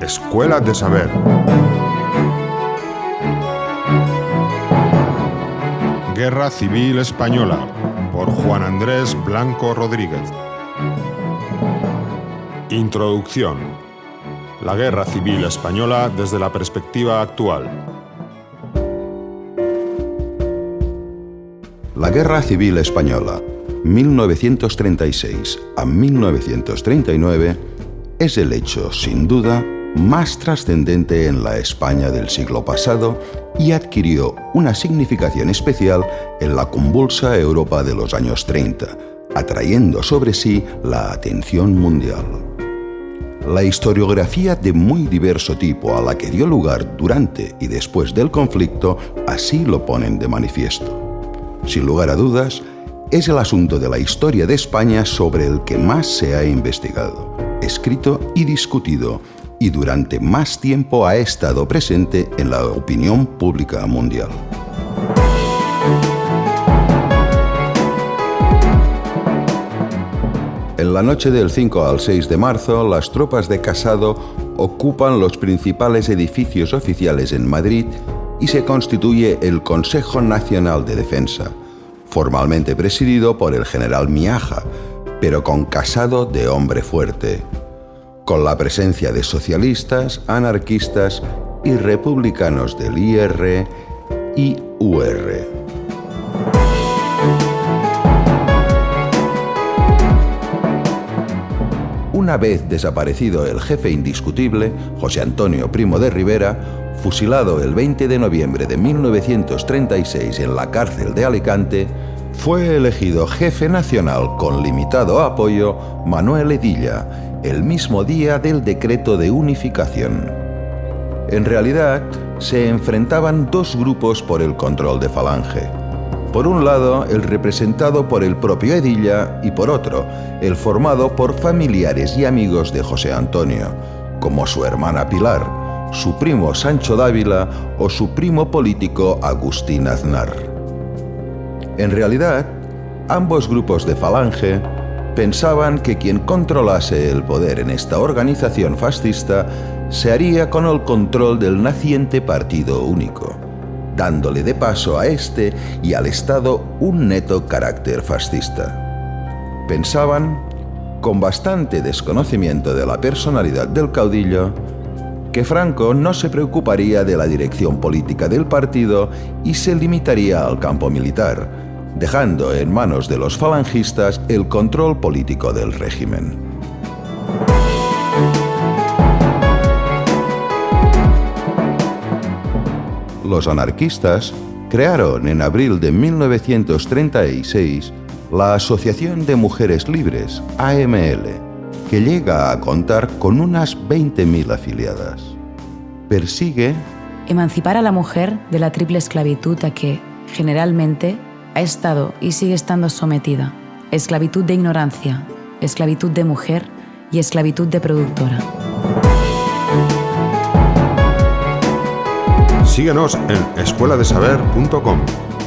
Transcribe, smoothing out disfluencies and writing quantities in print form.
Escuela de Saber. Guerra Civil Española, por Juan Andrés Blanco Rodríguez. Introducción. La Guerra Civil Española desde la perspectiva actual. La Guerra Civil Española, 1936 a 1939, es el hecho, sin duda, más trascendente en la España del siglo pasado y adquirió una significación especial en la convulsa Europa de los años 30, atrayendo sobre sí la atención mundial. La historiografía de muy diverso tipo a la que dio lugar durante y después del conflicto así lo ponen de manifiesto. Sin lugar a dudas, es el asunto de la historia de España sobre el que más se ha investigado, escrito y discutido, y durante más tiempo ha estado presente en la opinión pública mundial. En la noche del 5 al 6 de marzo, las tropas de Casado ocupan los principales edificios oficiales en Madrid y se constituye el Consejo Nacional de Defensa, formalmente presidido por el general Miaja, pero con Casado de hombre fuerte, con la presencia de socialistas, anarquistas y republicanos del IR y UR. Una vez desaparecido el jefe indiscutible, José Antonio Primo de Rivera, fusilado el 20 de noviembre de 1936 en la cárcel de Alicante, fue elegido jefe nacional con limitado apoyo Manuel Edilla, el mismo día del decreto de unificación. En realidad, se enfrentaban dos grupos por el control de Falange. Por un lado, el representado por el propio Edilla y por otro, el formado por familiares y amigos de José Antonio, como su hermana Pilar, su primo Sancho Dávila o su primo político Agustín Aznar. En realidad, ambos grupos de Falange pensaban que quien controlase el poder en esta organización fascista se haría con el control del naciente partido único, dándole de paso a este y al Estado un neto carácter fascista. Pensaban, con bastante desconocimiento de la personalidad del caudillo, que Franco no se preocuparía de la dirección política del partido y se limitaría al campo militar, dejando en manos de los falangistas el control político del régimen. Los anarquistas crearon en abril de 1936 la Asociación de Mujeres Libres, AML, que llega a contar con unas 20.000 afiliadas. Persigue emancipar a la mujer de la triple esclavitud a que, generalmente, ha estado y sigue estando sometida: esclavitud de ignorancia, esclavitud de mujer y esclavitud de productora. Síguenos en escueladesaber.com.